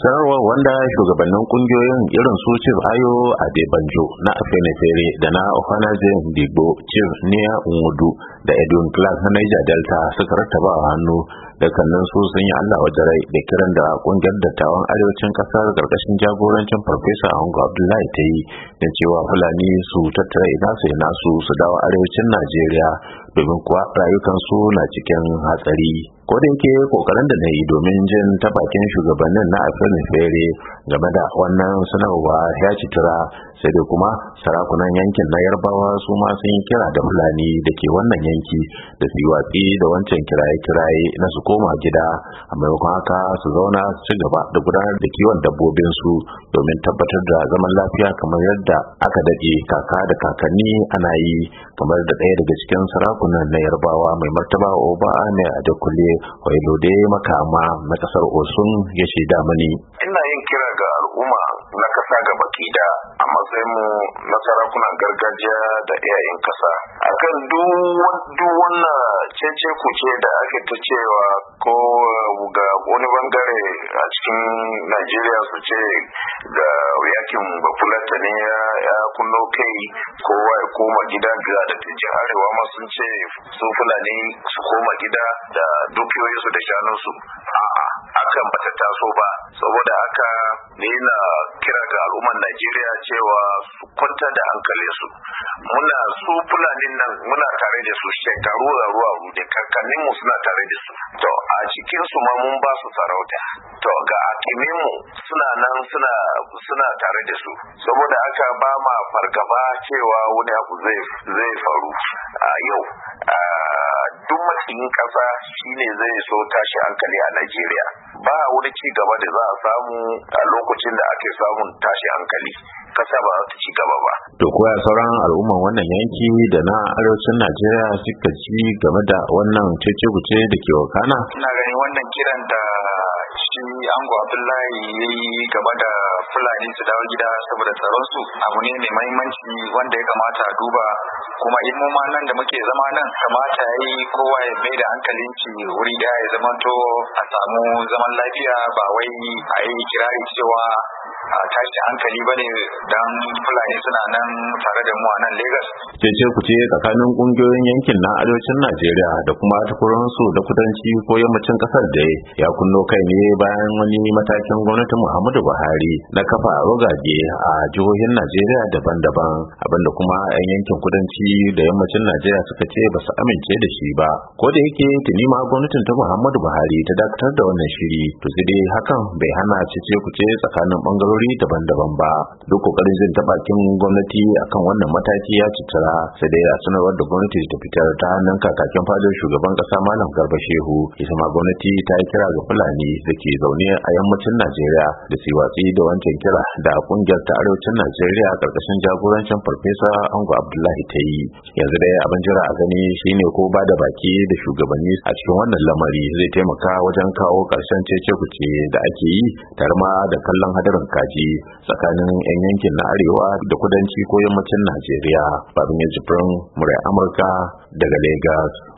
sanarwar wanda shugabannin kungiyoyin irin su Chief Ayo Adebanjo na Afenifere da na Ohanaeze Ndigbo, Chief Nia Nwodu da Edwin Clark na Niger Delta suka rattaba a hannu. Dukkanin su sun yi Allah wajarai da kiran da kungiyar dattawan arewacin kasar karkashin jagorancin Farfesa Ango Abdullahi ta yi da cewa Fulani su tattara ina su ina su dawo arewacin Najeriya domin kuwa rayukansu na cikin hatsari. Ko da yake kokarin da na yi domin jin ta bakin shugabannin na Afenifere game da wannan sanarwa ya ci tura, sai dai kuma sarakunan yankin na Yarbawa su ma sun yi kira da Fulani da ke wannan yanki da su yi watsi da wancan kiraye-kiraye na su koma gida, a maimakon haka su zauna su ci gaba da gudanar da kiwon dabbobin su domin tabbatar da zaman lafiya kamar yadda aka dade kaka da kakanni ana yi, kamar da ɗaya daga cikin sarakunan na Yarbawa mai martaba Oba Ahmed Adekunle Oilode Makama na kasar Osun ya shaida mani. Ina yin kira ga al'umma na kasa gabaki da a matsayin mu na sarakunan gargajiya da iyayen kasa akan duk wannan cece kuce da ake ta cewa ko ga wani bangare a cikin Najeriya su ce ga yakin Bafulatani ya kunno kai kowa ya koma gida ga da tijin arewa ma sun ce su Fulani su koma gida da dukiyoyinsu da shanunsu. A'a, hakan bata taso ba, saboda haka ne na kira ga al'umman Najeriya cewa su kwanta da hankalinsu. Su Fulanin nan muna tare da su shekaru da ruwa da kakannin mu suna tare da su. To a cikin su ma mun ba su sarauta. To ga hakimin mu suna nan suna tare da su. Saboda haka ba ma fargaba cewa wani abu zai faru a yau. Duk matsayin kasa shine zai so tashi hankali a Najeriya. Ba wani ci gaba da za a samu a lokacin da ake samun tashi hankali. Kasa ba za ta ci gaba ba. To koya sauran al'umman wannan yanki da na arewacin Najeriya suka ci game da wannan cece-kuce da ke wakana? Ina ganin wannan kiran da shi Ango Abdullahi ya yi game da Fulani su dawo gida saboda tsaron su abu ne mai mahimmanci wanda ya kamata a duba, kuma in mu ma nan da muke zama nan kamata ya yi kowa ya mai da hankalin shi wuri daya ya zamanto a samu zaman lafiya, ba wai a yi kirari cewa a tashi hankali bane dan Fulani suna nan tare da mu a nan Lagos. Cece kuce tsakanin kungiyoyin yankin na arewacin Najeriya da kuma takwarorinsu da kudanci ko yammacin kasar da ya kunno kai ne bayan wani matakin gwamnatin Muhammadu Buhari na kafa rogaje a jihohin Najeriya daban-daban, abinda kuma 'yan yankin kudanci da yammacin Najeriya suka ce ba su amince da shi ba. Ko da yake tuni ma gwamnatin ta Muhammadu Buhari ta dakatar da wannan shiri, to sai dai hakan bai hana cece kuce tsakanin bangarori daban-daban ba. Duk kokarin jin ta bakin gwamnati akan wannan mataki ya citara, sai dai a sanarwar da gwamnati ta fitar ta hannun kakakin fadar shugaban kasa Malam Garba Shehu, ita ma gwamnati ta yi kira ga Fulani da ke zaune a yammacin Najeriya da su watsi da wancan kira da kungiyar ta arewacin Najeriya karkashin jagorancin Farfesa Ango Abdullahi ta yi. Yanzu dai abin jira a gani shine ko ba da baki da shugabanni a cikin wannan lamari zai taimaka wajen kawo karshen cece-kuce da ake yi, tare ma da kallon hadarin kaji tsakanin 'yan yankin na arewa da kudanci ko yammacin Najeriya. Babin Jibrin, Murai Amurka daga Lagos.